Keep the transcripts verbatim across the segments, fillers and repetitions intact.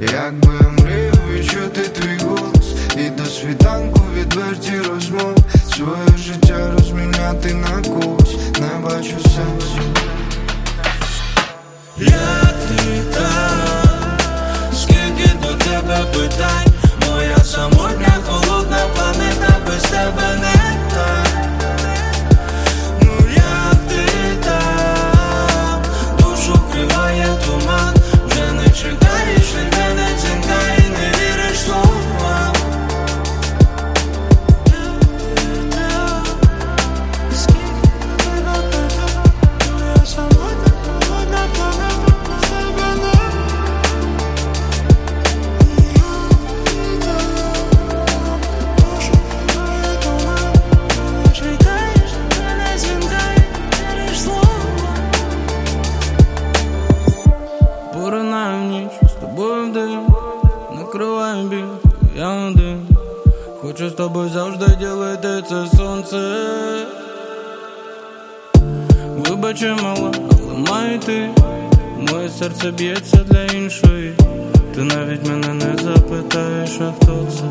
Якби я мріяв відчути твій голос, і до світанку відверті розмови, своє життя розміняти на когось, не бачу сенсу. Як ти там? Скільки до тебе питань? Моя самотня холодна планета без тебе не так. Ну як ти там? Душу вкриває туман. Вже не чекаєш від мене дзвінка і не віриш словам. Моя самотня холодна планета без тебе не так. Поринаю в ніч, з тобою в дим, накриваю біль, я один. Хочу з тобою завжди ділити це сонце. Вибачи, мала, але маю йти. Моє серце б'ється для іншої. Ти навіть мене не запитаєш, а хто це.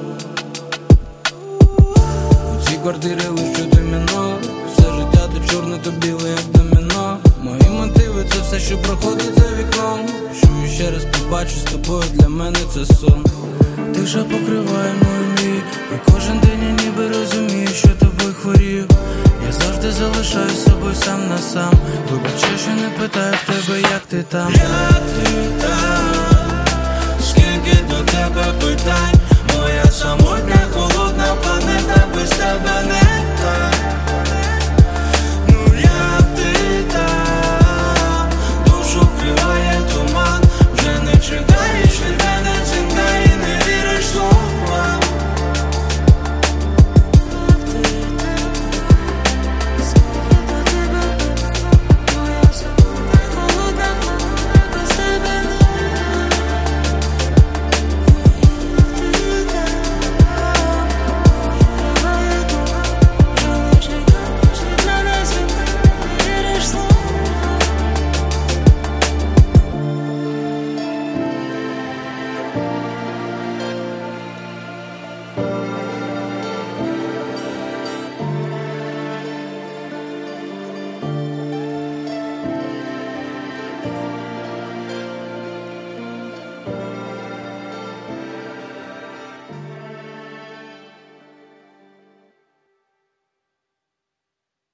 У цій квартирі лише доміно. Все життя то чорне, то біле, як доміно. Мої мотиви – це все, що проходить за вікном. Що я ще раз побачу з тобою, для мене це сон. Тиша покриває мою мрію, і кожен день я ніби розумію, що тобою хворію. Я завжди залишаюсь собою сам на сам. Вибачай, що не питаю в тебе, як ти там.